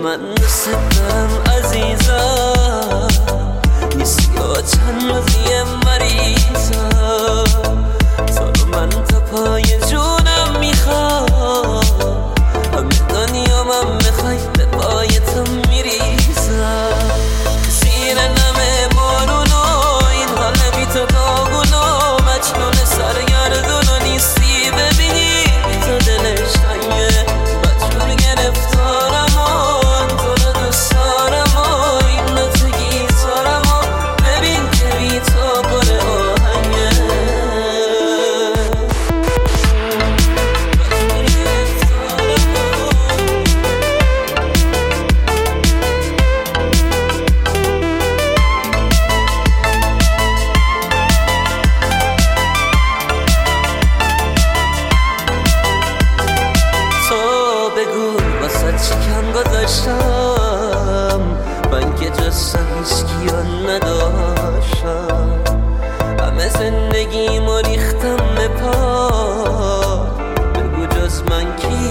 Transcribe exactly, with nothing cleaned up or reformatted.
من دوست دارم عزیزم، نیستی و چند روزی مریضم، تو رو من تا پای جونم میخوام، همه دنیا من میخوای به پای تو میریزم، زیر نم بارون و این حال بی تو داغونو مجنون سرگردون و نیستی ببینی تو دلش تنگه، مجبور گرفتارم و تو رو دوست دارم و این نوت گیتارم و ببین که بی تو پر آهنگه، مجبور گرفتارم تو بگو واسه چیکن گذاشتم من که جز هیچکی نداشتم، همه زندگیمو ریختم به پا، بگو جز من کی